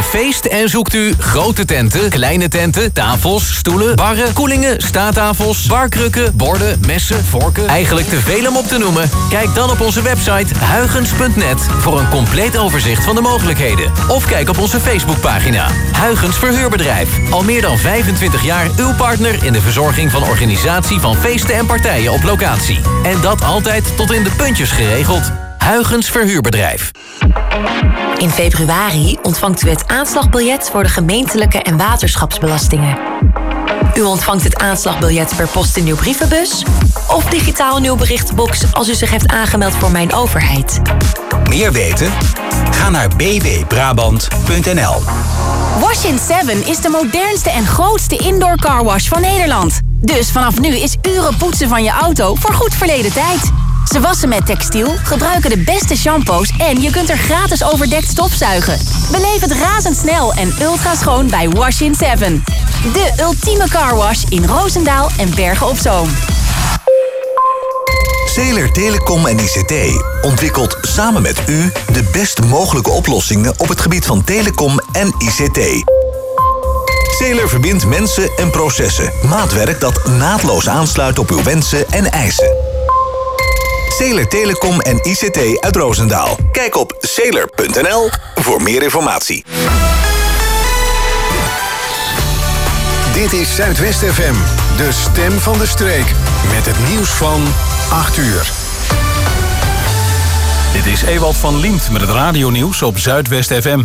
feest en zoekt u grote tenten, kleine tenten, tafels, stoelen, barren, koelingen, staattafels, barkrukken, borden, messen, vorken. Eigenlijk te veel om op te noemen? Kijk dan op onze website huygens.net voor een compleet overzicht van de mogelijkheden. Of kijk op onze Facebookpagina. Huygens Verhuurbedrijf. Al meer dan 25 jaar uw partner in de verzorging van organisatie van feesten en partijen op locatie. En dat altijd tot in de puntjes geregeld. Huygens Verhuurbedrijf. In februari ontvangt u het aanslagbiljet voor de gemeentelijke en waterschapsbelastingen. U ontvangt het aanslagbiljet per post in uw brievenbus of digitaal in uw berichtenbox als u zich heeft aangemeld voor Mijn Overheid. Meer weten? Ga naar bwbrabant.nl. Wash-in 7 is de modernste en grootste indoor carwash van Nederland. Dus vanaf nu is uren poetsen van je auto voor goed verleden tijd. Ze wassen met textiel, gebruiken de beste shampoos en je kunt er gratis overdekt stofzuigen. Beleef het razendsnel en ultra schoon bij Wash-in 7. De ultieme carwash in Roosendaal en Bergen op Zoom. Zeeler Telecom en ICT ontwikkelt samen met u de best mogelijke oplossingen op het gebied van telecom en ICT. Zeeler verbindt mensen en processen. Maatwerk dat naadloos aansluit op uw wensen en eisen. Zeeler Telecom en ICT uit Roosendaal. Kijk op zeeler.nl voor meer informatie. Dit is Zuidwest FM, de stem van de streek. Met het nieuws van 8 uur. Dit is Ewald van Liemt met het radionieuws op Zuidwest FM.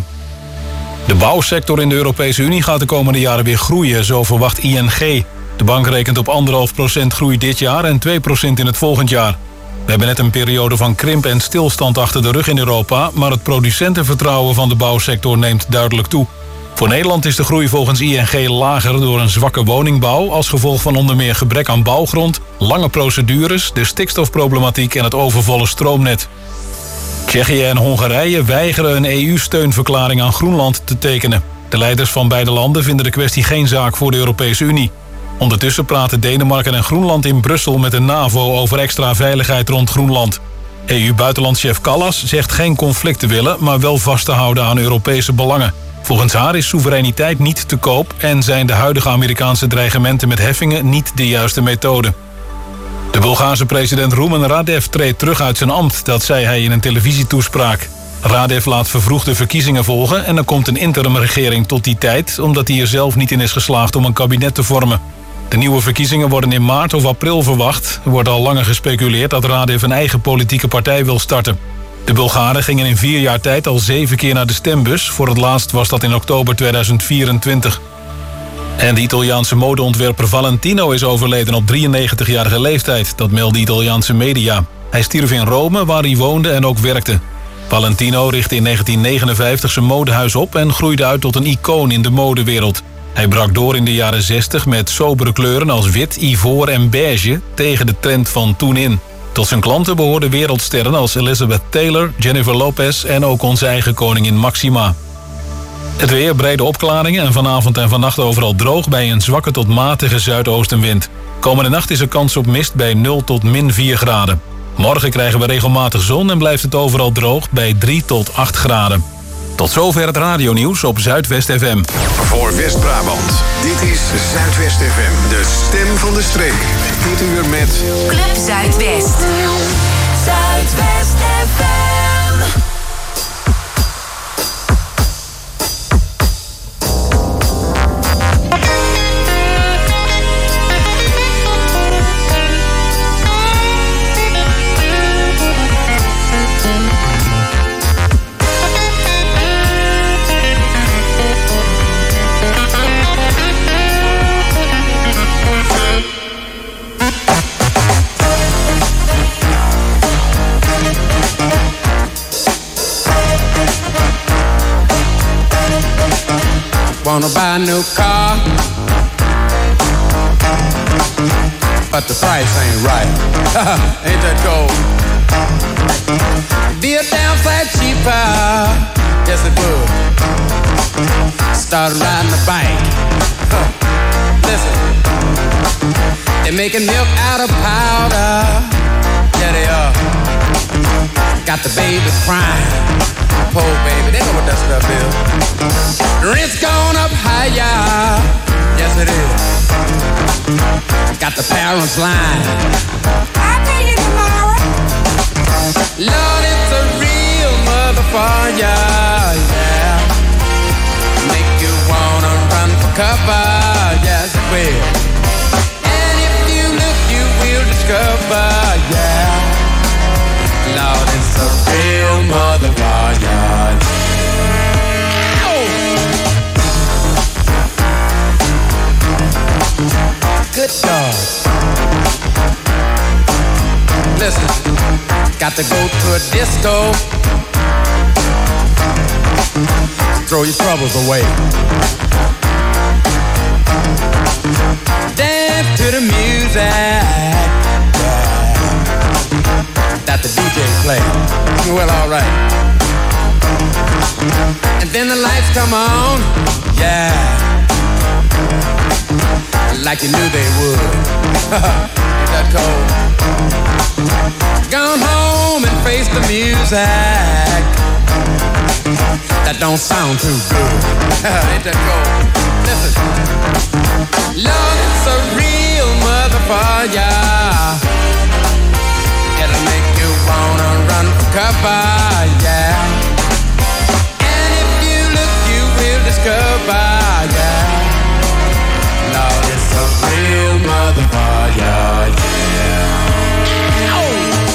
De bouwsector in de Europese Unie gaat de komende jaren weer groeien, zo verwacht ING. De bank rekent op 1,5% groei dit jaar en 2% in het volgend jaar. We hebben net een periode van krimp en stilstand achter de rug in Europa, maar het producentenvertrouwen van de bouwsector neemt duidelijk toe. Voor Nederland is de groei volgens ING lager door een zwakke woningbouw als gevolg van onder meer gebrek aan bouwgrond, lange procedures, de stikstofproblematiek en het overvolle stroomnet. Tsjechië en Hongarije weigeren een EU-steunverklaring aan Groenland te tekenen. De leiders van beide landen vinden de kwestie geen zaak voor de Europese Unie. Ondertussen praten Denemarken en Groenland in Brussel met de NAVO over extra veiligheid rond Groenland. EU-buitenlandchef Kallas zegt geen conflict te willen, maar wel vast te houden aan Europese belangen. Volgens haar is soevereiniteit niet te koop en zijn de huidige Amerikaanse dreigementen met heffingen niet de juiste methode. De Bulgaarse president Rumen Radev treedt terug uit zijn ambt, dat zei hij in een televisietoespraak. Radev laat vervroegde verkiezingen volgen en er komt een interimregering tot die tijd, omdat hij er zelf niet in is geslaagd om een kabinet te vormen. De nieuwe verkiezingen worden in maart of april verwacht. Er wordt al langer gespeculeerd dat Radev een eigen politieke partij wil starten. De Bulgaren gingen in 4 jaar tijd al 7 keer naar de stembus. Voor het laatst was dat in oktober 2024. En de Italiaanse modeontwerper Valentino is overleden op 93-jarige leeftijd. Dat melden Italiaanse media. Hij stierf in Rome, waar hij woonde en ook werkte. Valentino richtte in 1959 zijn modehuis op en groeide uit tot een icoon in de modewereld. Hij brak door in de jaren 60 met sobere kleuren als wit, ivoor en beige tegen de trend van toen in. Tot zijn klanten behoorden wereldsterren als Elizabeth Taylor, Jennifer Lopez en ook onze eigen koningin Maxima. Het weer, brede opklaringen en vanavond en vannacht overal droog bij een zwakke tot matige zuidoostenwind. Komende nacht is er kans op mist bij 0 tot min 4 graden. Morgen krijgen we regelmatig zon en blijft het overal droog bij 3 tot 8 graden. Tot zover het radionieuws op Zuidwest FM. Voor West-Brabant, dit is Zuidwest FM, de stem van de streek. Dit uur met Club Zuidwest. Zuidwest FM. Wanna buy a new car, but the price ain't right. Ain't that gold? Be a damn sight cheaper, yes it would. Started riding a bike. Listen, they're making milk out of powder. Yeah they are. Got the babies crying. Poor baby, they know what that stuff is. Rent's gone up higher. Yes, it is. Got the parents lying. I'll pay you tomorrow. Lord, it's a real motherfucker, yeah. Make you wanna run for cover, yes it will. And if you look, you will discover, yeah. Lord, it's a real motherfucker. Good God. Listen, got to go to a disco. Throw your troubles away. Dance to the music, yeah, that the DJ plays. Well, all right. And then the lights come on, yeah, like you knew they would. Ain't that cold? Gone home and face the music. That don't sound too good. Ain't that cold? Listen. Lord, it's a real motherfucker. It'll make you wanna run for cover, yeah. And if you look, you will discover, yeah. Lord, it's a real motherfucker, yeah. Oh.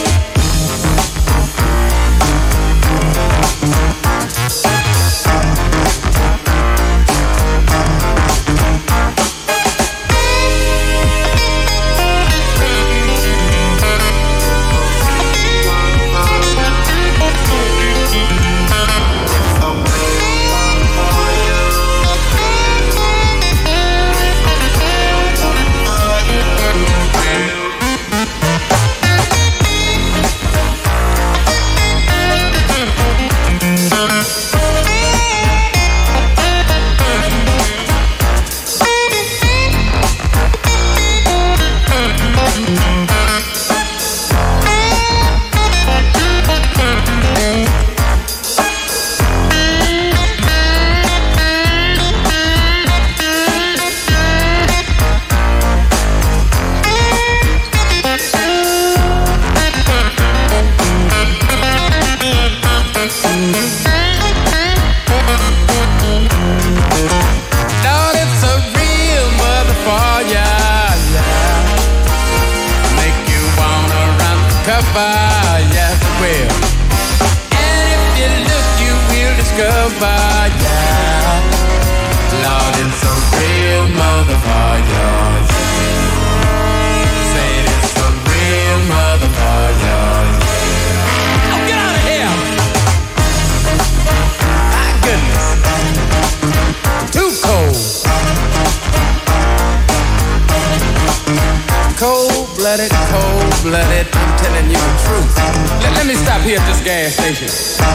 Cold-blooded, I'm telling you the truth. Let me stop here at this gas station.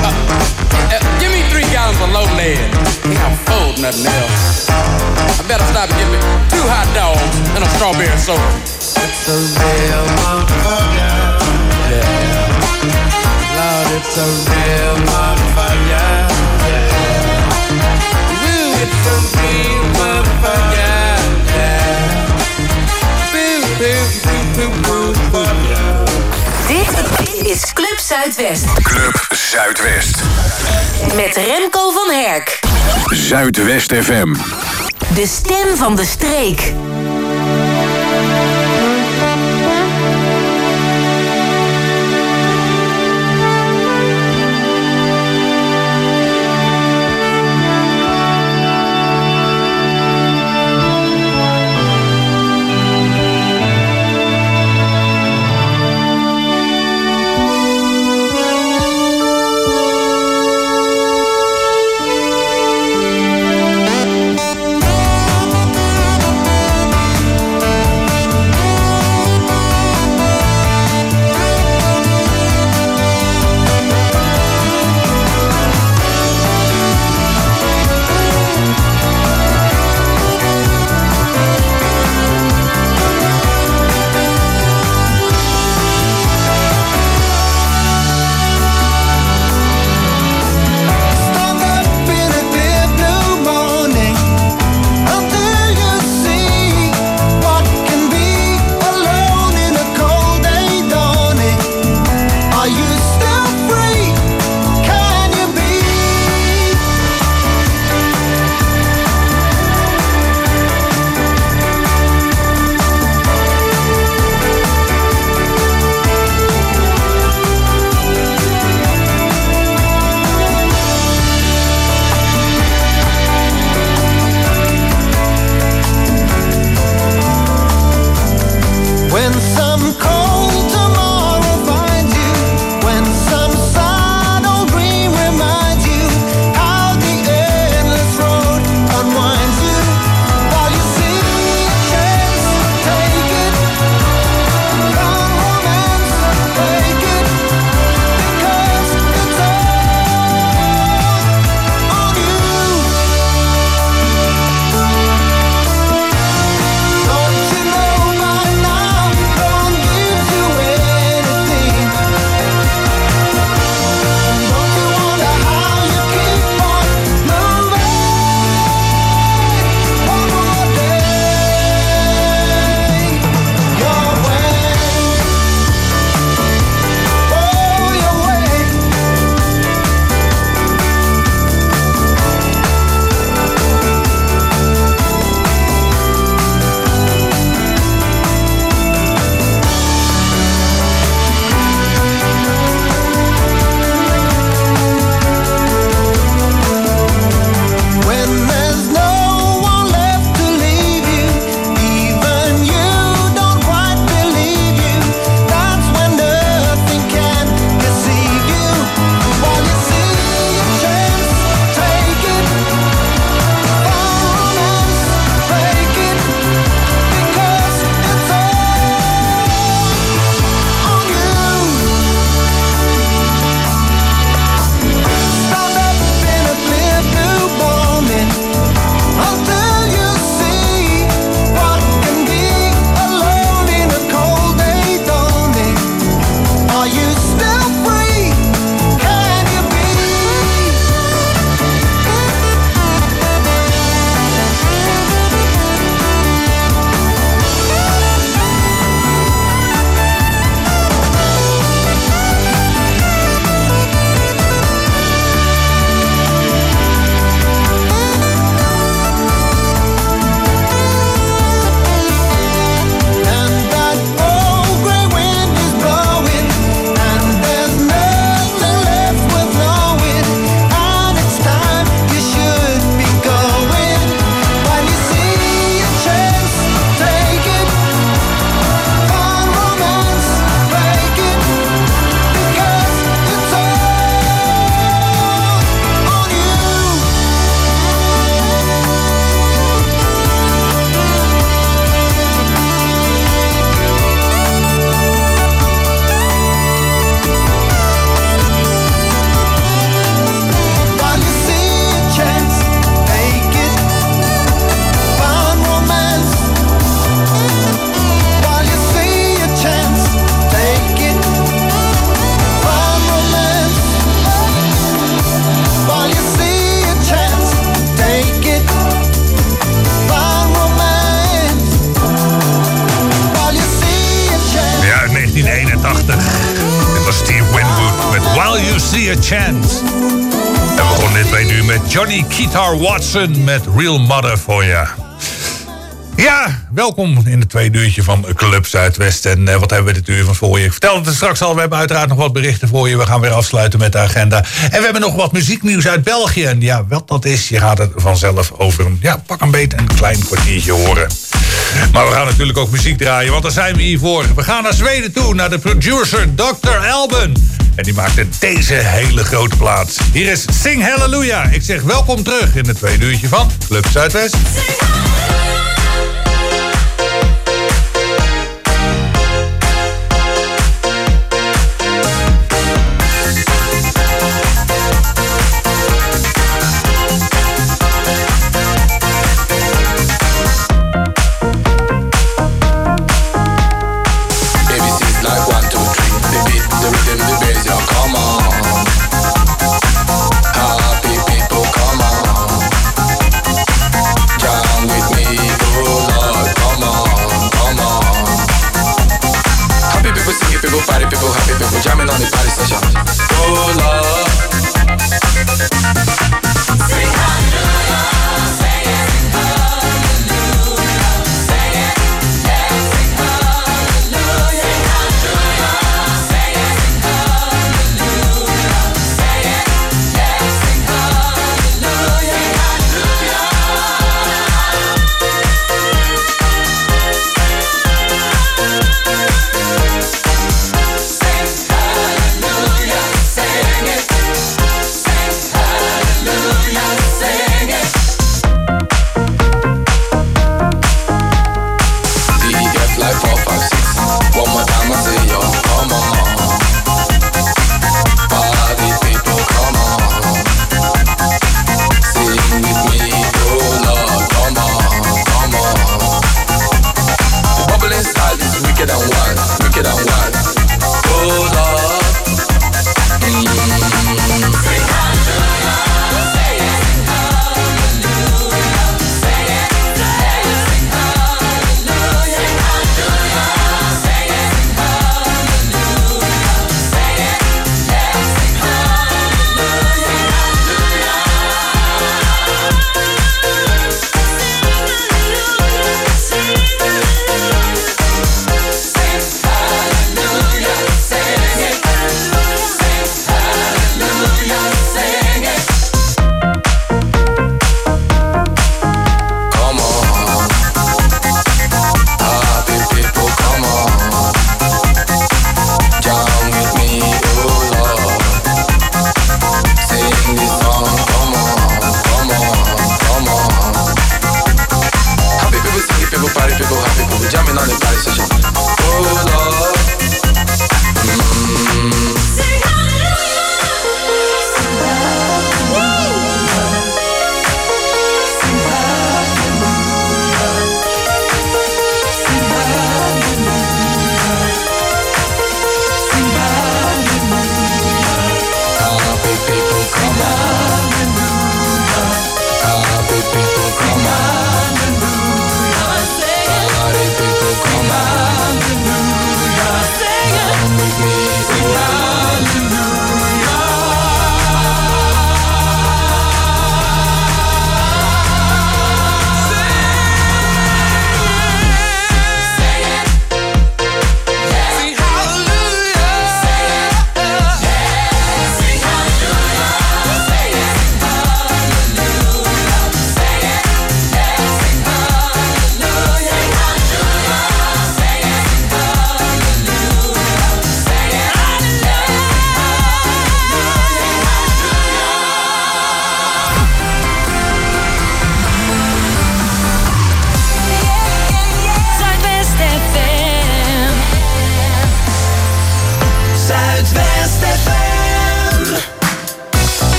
Give me 3 gallons of low lead. I can't afford nothing else. I better stop and get me 2 hot dogs and a strawberry soda. It's a real motherfucker. Yeah. Lord, it's a real motherfucker. Yeah. Ooh, it's a real motherfucker. Yeah. Dit is Club Zuidwest. Club Zuidwest. Met Remco van Herk. Zuidwest FM. De stem van de streek. Me a Chance. En we begonnen dit tweede uur met Johnny Guitar Watson met Real Mother for Ya. Ja, welkom in het tweede uurtje van Club Zuidwest. En wat hebben we dit uur van voor je? Ik vertelde het straks al, we hebben uiteraard nog wat berichten voor je. We gaan weer afsluiten met de agenda. En we hebben nog wat muzieknieuws uit België. En ja, wat dat is, je gaat het vanzelf over pak een beet een klein kwartiertje horen. Maar we gaan natuurlijk ook muziek draaien, want daar zijn we hier voor. We gaan naar Zweden toe, naar de producer Dr. Alban. En die maakte deze hele grote plaat. Hier is Sing Hallelujah. Ik zeg welkom terug in het tweede uurtje van Club Zuidwest. Happy people, come on. Down with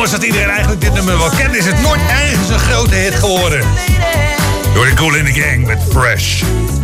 Ondanks dat iedereen eigenlijk dit nummer wel kent, is het nooit ergens een grote hit geworden. Door de Kool in the Gang met Fresh.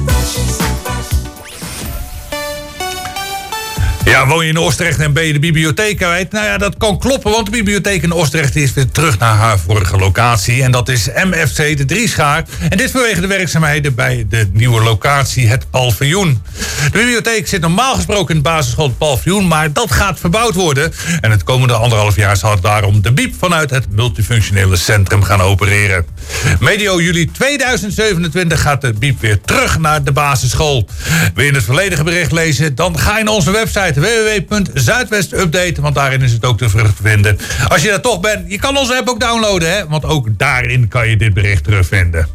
Ja, woon je in Oostrecht en ben je de bibliotheek kwijt? Nou ja, dat kan kloppen, want de bibliotheek in Oostrecht is weer terug naar haar vorige locatie. En dat is MFC de Drieschaar. En dit vanwege de werkzaamheden bij de nieuwe locatie, het Paviljoen. De bibliotheek zit normaal gesproken in de basisschool het Paviljoen, maar dat gaat verbouwd worden. En het komende 1,5 jaar zal daarom de BIEB vanuit het multifunctionele centrum gaan opereren. Medio juli 2027 gaat de BIEB weer terug naar de basisschool. Wil je het volledige bericht lezen? Dan ga je naar onze website www.zuidwestupdate, want daarin is het ook te vinden. Als je daar toch bent, je kan onze app ook downloaden, hè? Want ook daarin kan je dit bericht terugvinden.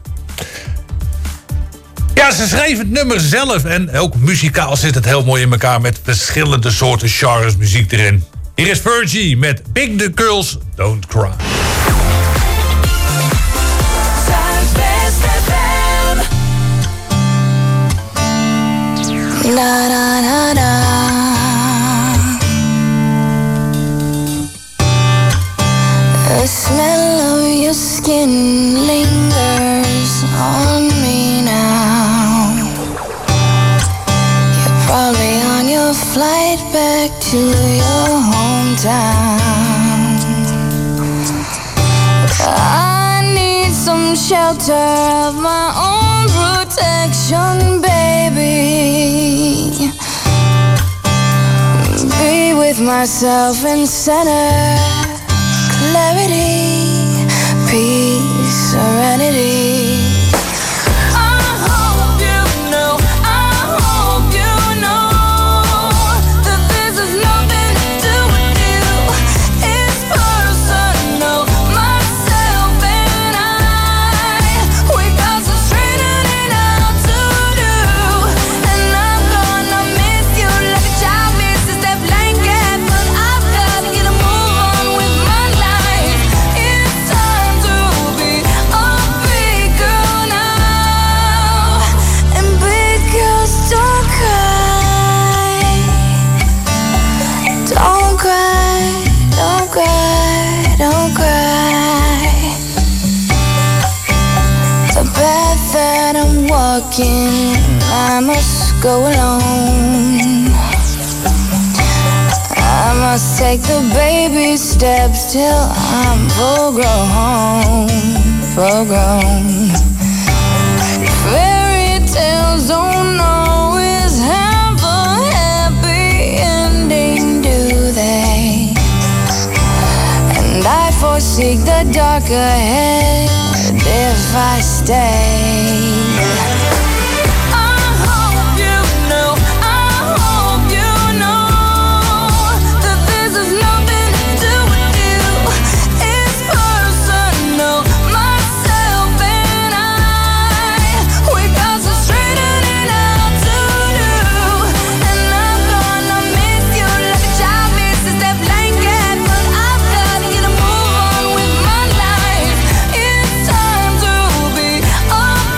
Ja, ze schreef het nummer zelf en ook muzikaal zit het heel mooi in elkaar met verschillende soorten genres muziek erin. Hier is Fergie met Big the Girls Don't Cry. Da da da da. The smell of your skin lingers on me now. You're probably on your flight back to your hometown. I need some shelter of my own protection, baby. Be with myself and center. Clarity, peace, serenity. I must go alone. I must take the baby steps till I'm full grown. Fairy tales don't always have a happy ending, do they? And I foresee the dark ahead if I stay. Time to be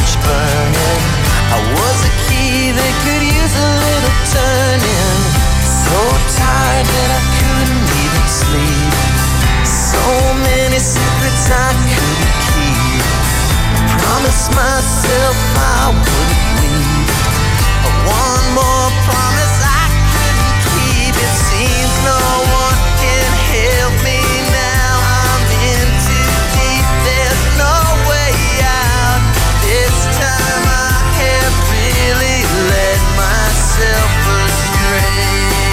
torch burning. I was a key that could use a little turning. So tired that I couldn't even sleep. So many secrets I couldn't keep. I promised myself I wouldn't leave. One more promise I couldn't keep. It seems no one can help me now. I'm in too deep, there's no way out. This time I have really led myself astray.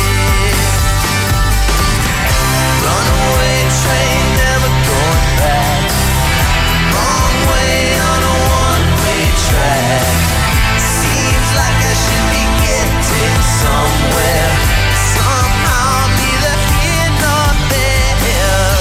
Runaway train, never going back. Wrong way on a one-way track. Seems like I should be getting somewhere. Somehow I'm neither here nor there.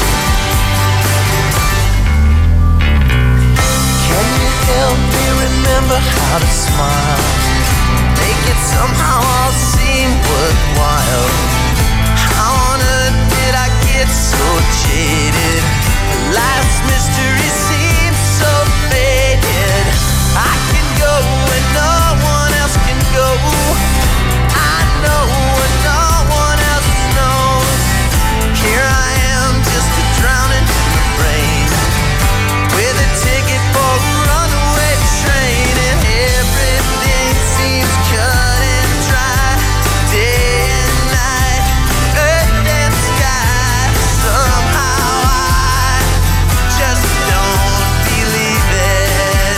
Can you help me remember how to smile? Make it somehow all seem worthwhile. How on earth did I get so jaded? Life's mystery seems so faded. I can go when no one else can go. I know when no one else knows. Here I am, just a drowning in the rain, with a ticket for a runaway train, and everything seems cut and dry. Day and night, earth and sky. Somehow I just don't believe it.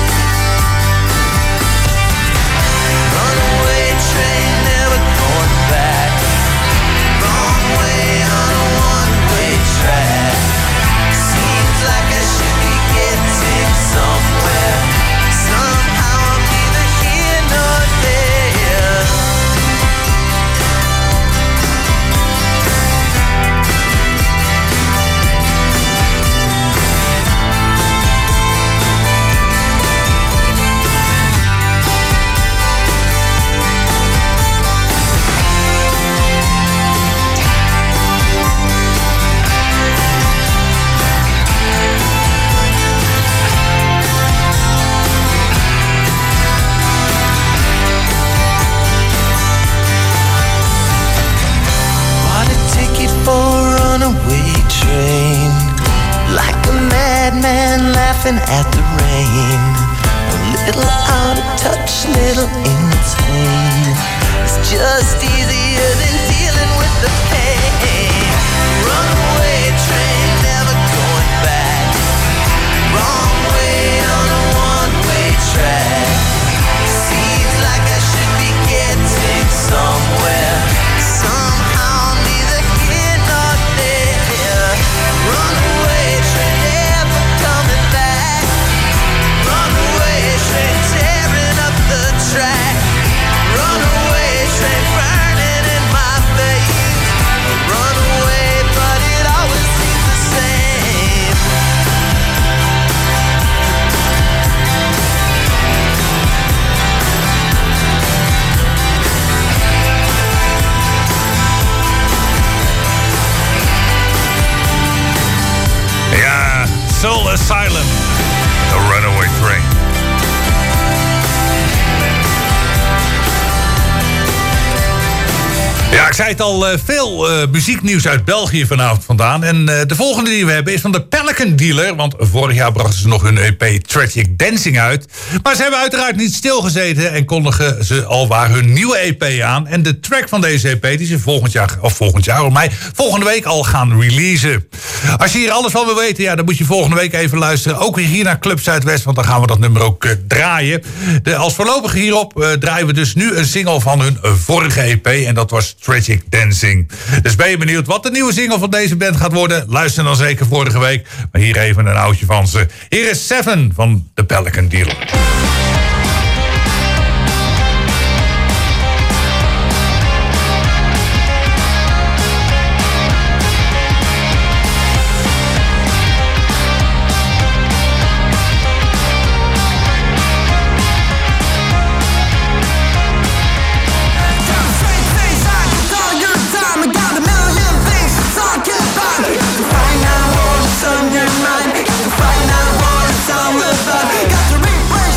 Runaway train, never going back. Wrong way on a one-way track. Seems like I should be getting somewhere. Somehow I'm neither here nor there. Bought a ticket for a runaway train, like a madman laughing at the rain. A little out of touch, little insane. It's just easier than dealing with the pain. Runaway train, never going back. Wrong way on a one-way track. Seems like I should be getting somewhere. Somehow I'm neither here nor there. Runaway train, never coming back. Runaway train, tearing up the track. Runaway train, burning in my veins. Runaway, but it always seems the same. Ja, Soul Asylum, The Runaway Train. Ja, ik zei het al, veel muzieknieuws uit België vanavond vandaan. En de volgende die we hebben is van de Pelican Dealer. Want vorig jaar brachten ze nog hun EP Tragic Dancing uit. Maar ze hebben uiteraard niet stilgezeten en kondigen ze alwaar hun nieuwe EP aan. En de track van deze EP die ze volgende week al gaan releasen. Als je hier alles van wil weten, ja, dan moet je volgende week even luisteren. Ook weer hier naar Club Zuidwest, want dan gaan we dat nummer ook draaien. Als voorlopig hierop draaien we dus nu een single van hun vorige EP. En dat was Tragic Dancing. Dus ben je benieuwd wat de nieuwe single van deze band gaat worden? Luister dan zeker vorige week. Maar hier even een oudje van ze. Hier is Seven van The Pelican Dealer. Find out what's on your mind. Find out what's on the mind. Got to replay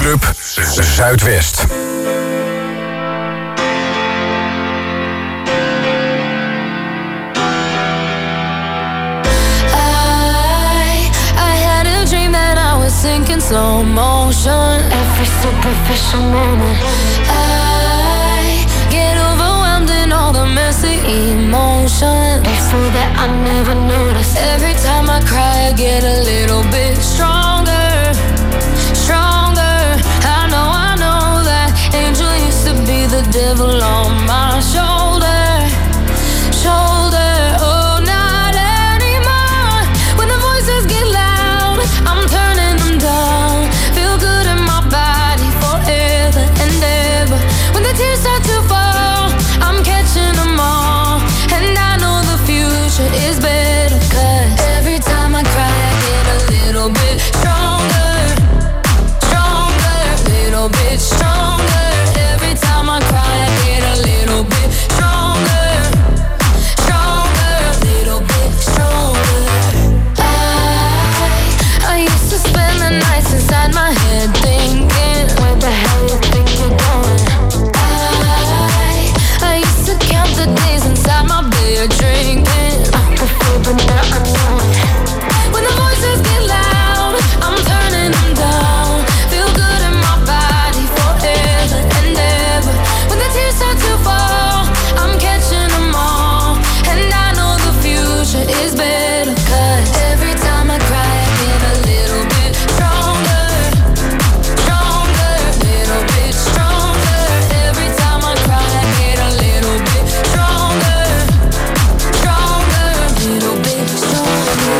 Club Zuidwest. Sinking slow motion, every superficial moment. I get overwhelmed in all the messy emotions. It's so that I never notice. Every time I cry, I get a little bit stronger, stronger. I know that angel used to be the devil on my shoulder, shoulder. Oh, not anymore. When the voices get loud, I'm turning down. Feel good in my body forever and ever. When the tears start to fall, I'm catching them all. And I know the future is better, 'cause every time I cry, I get a little bit stronger, stronger, little bit stronger. Every time I cry, I get a little bit stronger, stronger, little bit stronger. I used to spend the nights inside my head thinking, where the hell you think you're going? I used to count the days inside my bed drinking. I prefer, but now I know it. When the voices get loud, I'm turning them down. Feel good in my body forever and ever. When the tears start to fall, I'm catching them all. And I know the future is better, 'cause every time I cry, I get a little bit stronger, stronger, little bit stronger. Every time I cry, I get a little bit stronger, stronger, little bit stronger.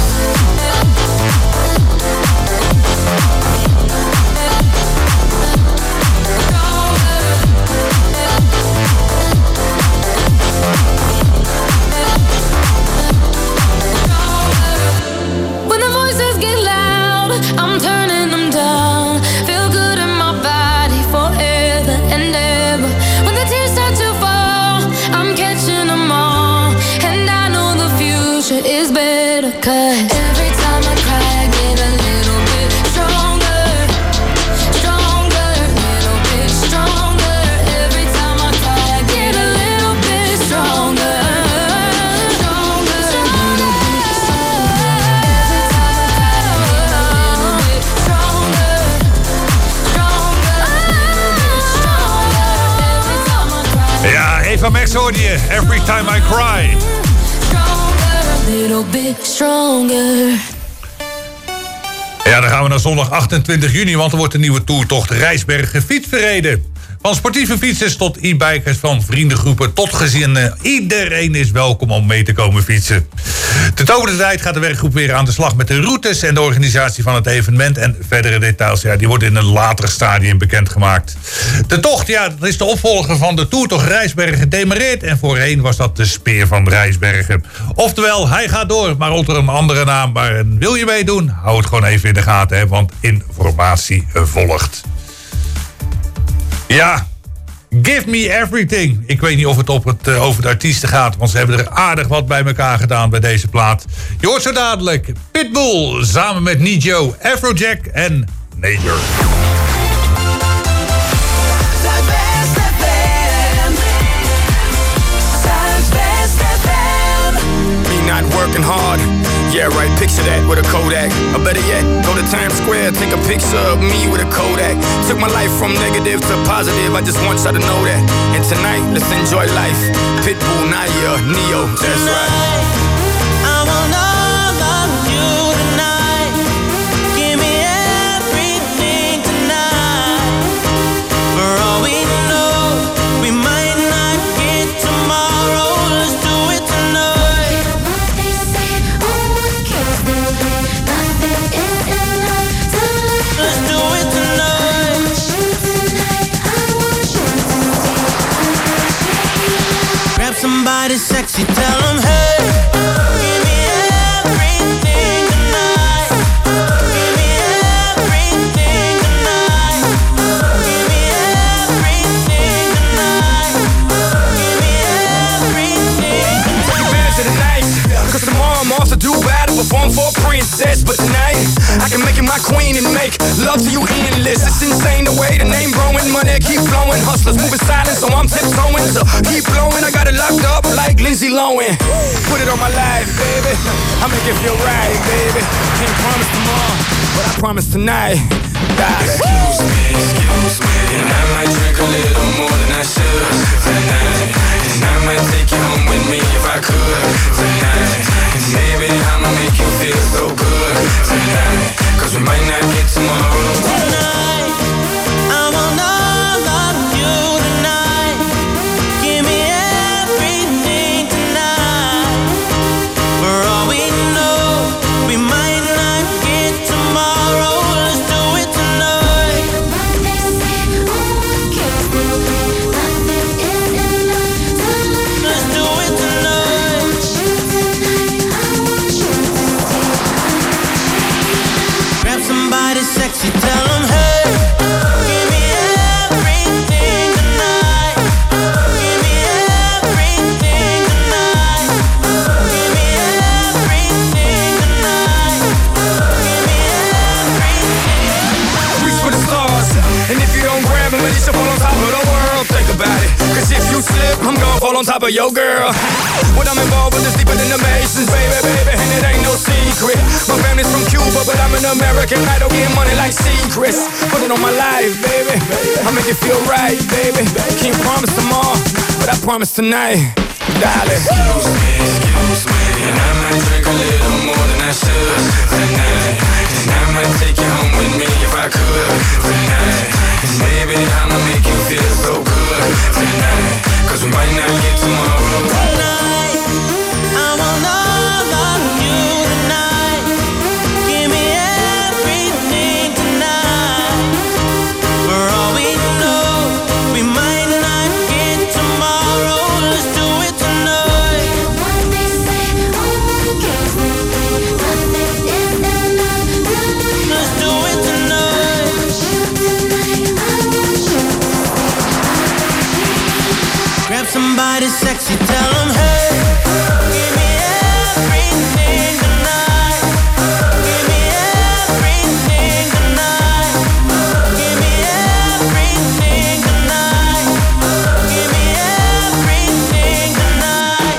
When the voices get loud, I'm turning them down. Feel good in my body forever and ever. When the tears start to fall, I'm catching them all. And I know the future is better, 'cause every time I cry, I get a little bit stronger, stronger, little bit stronger. Every time I cry, I get a little bit stronger, stronger, little bit stronger. Every time I cry, I get a little bit stronger, stronger, little bit stronger. Every time I cry, Ja, Eva Max hoorde je. Every time I cry. stronger, little bit stronger. Ja, dan gaan we naar zondag 28 juni, want er wordt een nieuwe toertocht Rijsbergen fiets verreden. Van sportieve fietsers tot e-bikers, van vriendengroepen tot gezinnen. Iedereen is welkom om mee te komen fietsen. De komende tijd gaat de werkgroep weer aan de slag met de routes en de organisatie van het evenement. En verdere details, ja, die worden in een later stadium bekendgemaakt. De tocht, ja, dat is de opvolger van de toertocht Rijsbergen demareert. En voorheen was dat de Speer van Rijsbergen. Oftewel, hij gaat door, maar onder een andere naam. Maar wil je meedoen? Hou het gewoon even in de gaten, hè, want informatie volgt. Ja, Give Me Everything. Ik weet niet of het over de artiesten gaat, want ze hebben er aardig wat bij elkaar gedaan bij deze plaat. Je hoort zo dadelijk Pitbull samen met Nijo, Afrojack en Major. Not working hard. Yeah, right, picture that with a Kodak. Or better yet, go to Times Square, take a picture of me with a Kodak. Took my life from negative to positive, I just want y'all to know that. And tonight, let's enjoy life. Pitbull, Naya, Neo, that's right. I want all of you tonight. Give me everything tonight. For all we know, we might not get tomorrow. Let's do it tonight. Let's do it tonight. Grab somebody sexy, tell them hey. Give me everything tonight. Give me everything tonight. Give me everything tonight. Give me everything. Take advantage of the night, 'cause tomorrow I'm off to do battle, perform for a princess. But tonight, I can make it you my queen and make love to you endless. It's insane the way the name growing, money keep flowing. Hustlers moving silent, so I'm tiptoeing. So keep blowing, I got it locked up like Lindsay Lohan. Put it on my life, baby. I make it feel right, baby. Can't promise tomorrow, but I promise tonight. Excuse me, and I might drink a little more than I should tonight. And I might take you home with me if I could tonight. And baby, I'ma make you feel so good tonight. Cause we might not get tomorrow. Tonight, I want all of you tonight. Give me everything tonight. For all we know, we might not get tomorrow. Let's do it tonight. Let's do it tonight. Grab somebody sexy, tell them hey. Give me everything tonight. Give me everything tonight. Give me everything tonight. Give me everything. Reach for the stars, and if you don't grab them, at least you fall on top of the world. Think about it, cause if you slip, I'm gonna fall on top of your girl. What I'm involved with is deeper than the Masons, baby, baby, and it ain't no secret. My family's from Cuba, but I'm an American idol, getting money like secrets. Put it on my life, baby, I make it feel right, baby. Can't promise tomorrow, but I promise tonight, darling. Excuse me, and I might drink a little more than I should tonight. And I might take you home with me if I could tonight. And baby, I'ma make you feel so good tonight. Cause we might not get tomorrow. Tonight, I want all of you tonight. Give me everything tonight. For all we know, we might not get tomorrow. Let's do it tonight. Let's do it tonight. Grab somebody sexy, tell them hey. Give me everything tonight. Give me everything tonight. Give me everything tonight. Give me everything tonight.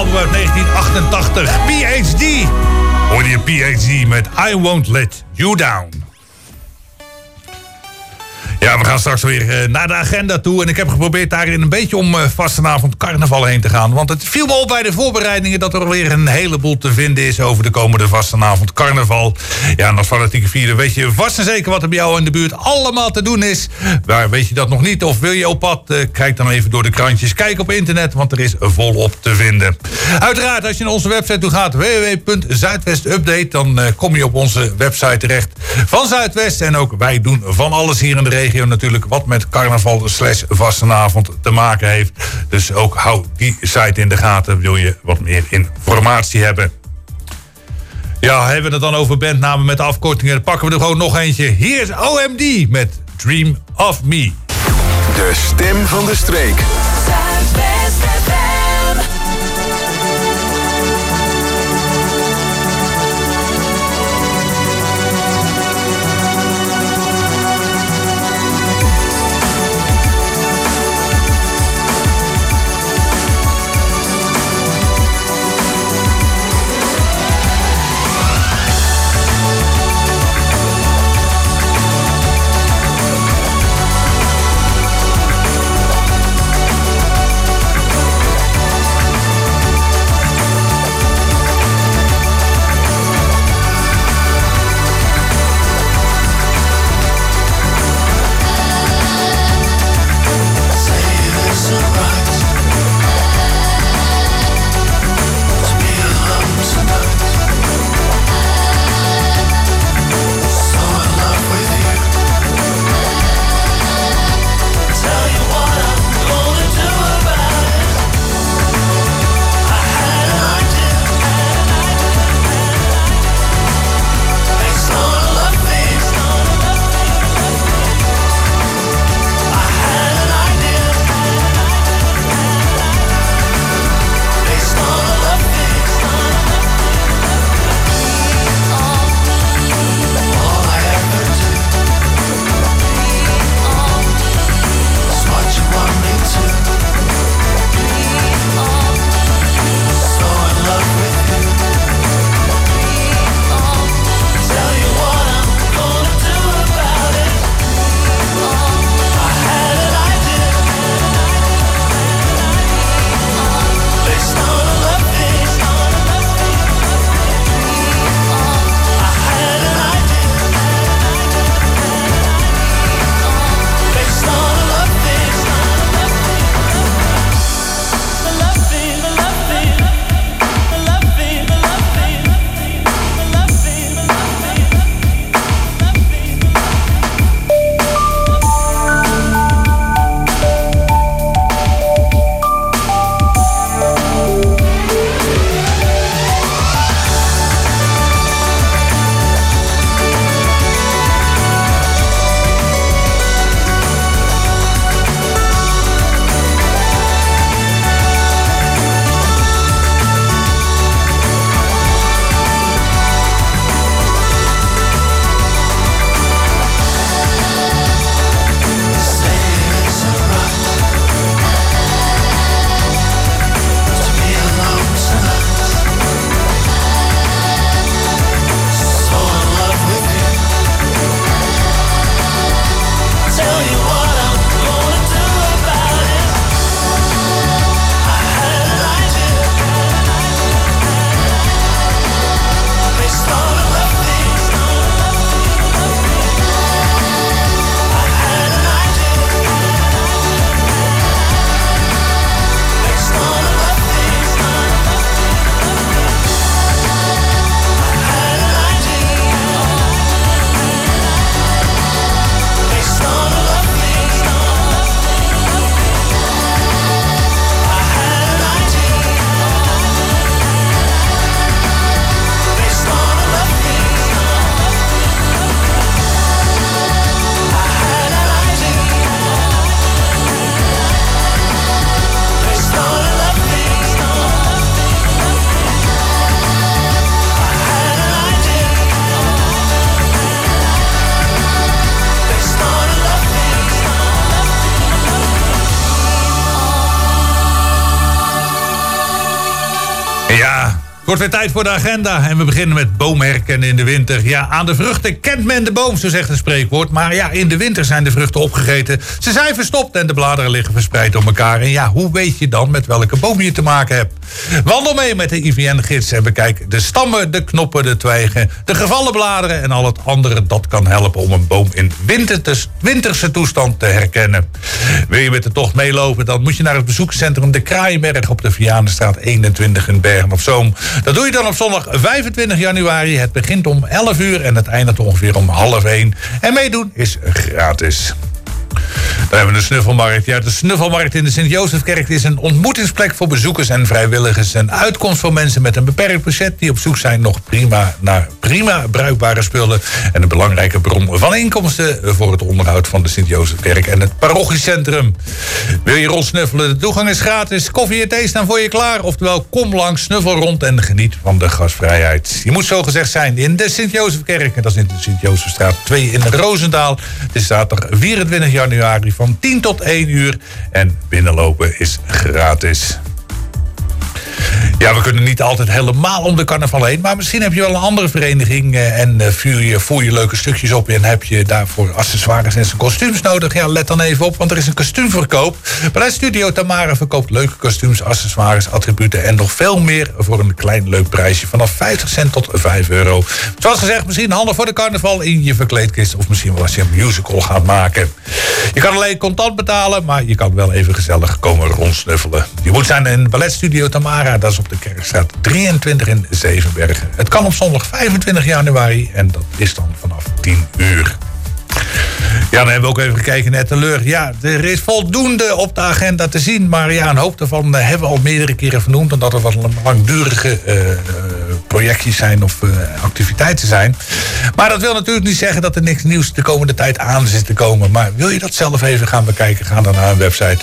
album uit 1988. PhD. Hoor je PhD met I Won't Let You Down. Ja, we gaan straks weer naar de agenda toe. En ik heb geprobeerd daarin een beetje om vastenavond carnaval heen te gaan. Want het viel me op bij de voorbereidingen dat er weer een heleboel te vinden is over de komende vastenavond carnaval. Ja, en als fanatieke vierder weet je vast en zeker wat er bij jou in de buurt allemaal te doen is. Maar weet je dat nog niet of wil je op pad? Kijk dan even door de krantjes. Kijk op internet, want er is volop te vinden. Uiteraard, als je naar onze website toe gaat, www.zuidwestupdate, dan kom je op onze website terecht van Zuidwest. En ook wij doen van alles hier in de regio natuurlijk wat met carnaval / vastenavond te maken heeft. Dus ook hou die site in de gaten, wil je wat meer informatie hebben. Ja, hebben we het dan over bandnamen met afkortingen? Dan pakken we er gewoon nog eentje. Hier is OMD met Dream of Me. De stem van de streek. wordt weer tijd voor de agenda en we beginnen met boomherkennen in de winter. Ja, aan de vruchten kent men de boom, zo zegt het spreekwoord. Maar ja, in de winter zijn de vruchten opgegeten. Ze zijn verstopt en de bladeren liggen verspreid om elkaar. En ja, hoe weet je dan met welke boom je te maken hebt? Wandel mee met de IVN-gids en bekijk de stammen, de knoppen, de twijgen, de gevallen bladeren en al het andere dat kan helpen om een boom in winterse toestand te herkennen. Wil je met de tocht meelopen, dan moet je naar het bezoekscentrum De Kraaienberg op de Vianenstraat 21 in Bergen op Zoom. Dat doe je dan op zondag 25 januari. Het begint om 11 uur en het eindigt ongeveer om 12:30. En meedoen is gratis. Dan hebben we de Snuffelmarkt. Ja, de Snuffelmarkt in de Sint-Jozefkerk is een ontmoetingsplek voor bezoekers en vrijwilligers. Een uitkomst voor mensen met een beperkt budget die op zoek zijn naar prima bruikbare spullen. En een belangrijke bron van inkomsten voor het onderhoud van de Sint-Jozefkerk en het parochiecentrum. Wil je rondsnuffelen? De toegang is gratis. Koffie en thee staan voor je klaar. Oftewel, kom langs, snuffel rond en geniet van de gastvrijheid. Je moet zo gezegd zijn in de Sint-Jozefkerk. En dat is in de Sint-Jozefstraat 2 in Roosendaal. Het is zaterdag 24 januari van 10 tot 1 uur. En binnenlopen is gratis. Ja, we kunnen niet altijd helemaal om de carnaval heen. Maar misschien heb je wel een andere vereniging. En voer je leuke stukjes op. En heb je daarvoor accessoires en kostuums nodig. Ja, let dan even op, want er is een kostuumverkoop. Balletstudio Tamara verkoopt leuke kostuums, accessoires, attributen. En nog veel meer voor een klein leuk prijsje. Vanaf 50 cent tot €5. Zoals gezegd, misschien handig voor de carnaval in je verkleedkist. Of misschien wel als je een musical gaat maken. Je kan alleen contant betalen. Maar je kan wel even gezellig komen rondsnuffelen. Je moet zijn in Balletstudio Tamara. Dat is op de Kerkstraat 23 in Zevenbergen. Het kan op zondag 25 januari en dat is dan vanaf 10 uur. Ja, dan hebben we ook even gekeken naar Etteleur. Ja, er is voldoende op de agenda te zien. Maar ja, een hoop daarvan hebben we al meerdere keren vernoemd. Omdat er wat langdurige projectjes zijn of activiteiten zijn. Maar dat wil natuurlijk niet zeggen dat er niks nieuws de komende tijd aan zit te komen. Maar wil je dat zelf even gaan bekijken? Ga dan naar een website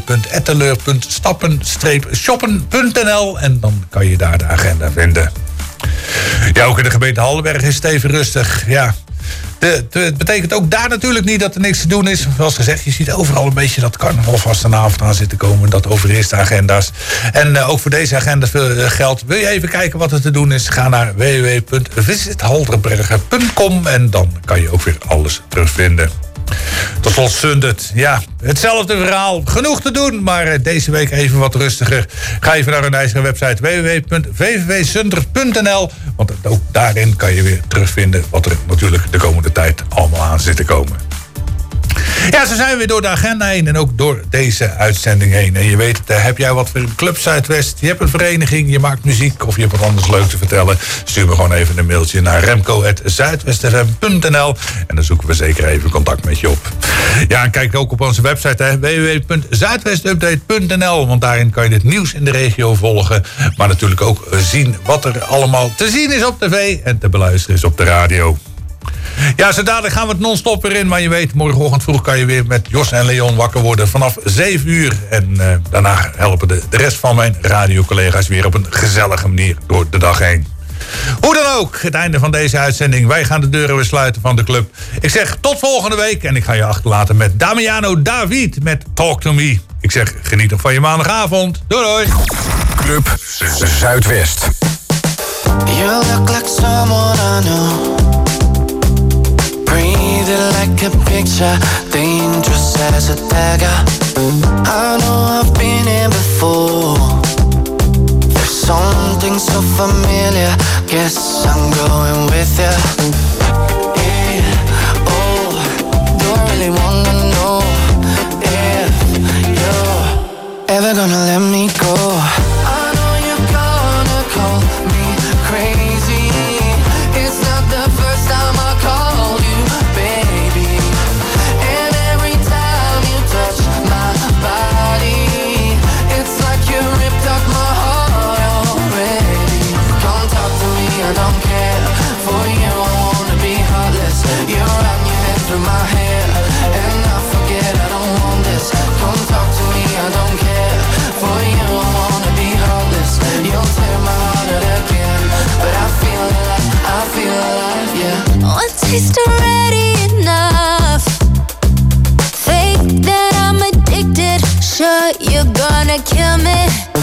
www.etteleur.stappen-shoppen.nl en dan kan je daar de agenda vinden. Ja, ook in de gemeente Hallenberg is het even rustig. Ja. Het betekent ook daar natuurlijk niet dat er niks te doen is. Zoals gezegd, je ziet overal een beetje dat carnaval vast een avond aan zit te komen. Dat overheerst de agenda's. En ook voor deze agenda geldt. Wil je even kijken wat er te doen is? Ga naar www.visithalderbergen.com en dan kan je ook weer alles terugvinden. Tot slot Sundert. Ja, hetzelfde verhaal. Genoeg te doen, maar deze week even wat rustiger. Ga even naar hun eigen website www.www.sundert.nl. Want ook daarin kan je weer terugvinden wat er natuurlijk de komende tijd allemaal aan zit te komen. Ja, zo zijn we weer door de agenda heen en ook door deze uitzending heen. En je weet het, heb jij wat voor een Club Zuidwest? Je hebt een vereniging, je maakt muziek of je hebt wat anders leuks te vertellen? Stuur me gewoon even een mailtje naar remco@zuidwestfm.nl en dan zoeken we zeker even contact met je op. Ja, en kijk ook op onze website www.zuidwestupdate.nl, want daarin kan je het nieuws in de regio volgen. Maar natuurlijk ook zien wat er allemaal te zien is op tv en te beluisteren is op de radio. Ja, zo dadelijk gaan we het non-stop weer in. Maar je weet, morgenochtend vroeg kan je weer met Jos en Leon wakker worden vanaf 7 uur. En daarna helpen de rest van mijn radiocollega's weer op een gezellige manier door de dag heen. Hoe dan ook, het einde van deze uitzending. Wij gaan de deuren weer sluiten van de club. Ik zeg tot volgende week en ik ga je achterlaten met Damiano David met Talk to Me. Ik zeg, geniet nog van je maandagavond. Doei doei. Club Zuidwest. You look like someone I know. Breathing like a picture, dangerous as a dagger. I know I've been here before. There's something so familiar. Guess I'm going with you. Yeah, oh, do I really wanna know if you're ever gonna let me go? I know you're gonna call me crazy. It's not the first time I called you baby. And every time you touch my body, it's like you ripped up my heart already. Come talk to me, I don't care. For you I wanna be heartless. You wrap your head through my hair, and I forget I don't want this. Come talk to me, I don't care. For you I wanna be heartless. You'll tear my heart out again, but I feel alive, yeah. One taste already enough. Fake that I'm addicted. Sure, you're gonna kill me.